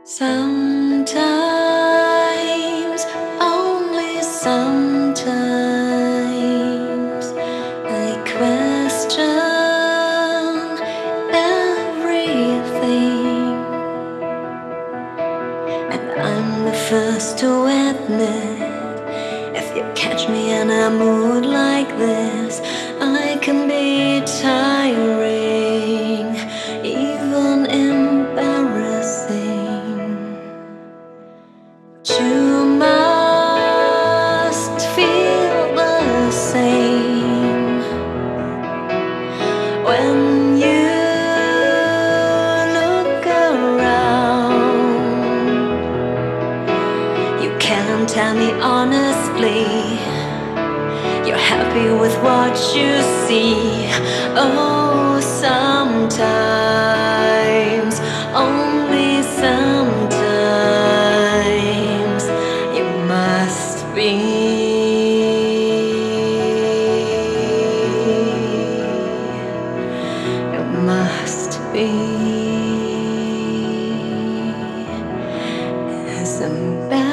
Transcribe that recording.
Sometimes, only sometimes, I question everything, and I'm the first to admit if you catch me in a mood like this, I can be tiring, even embarrassing. You must feel the same when you look around. You can tell me honestly, you're happy with what you see. Oh, sometimes, only sometimes, you must be. You must be as embarrassed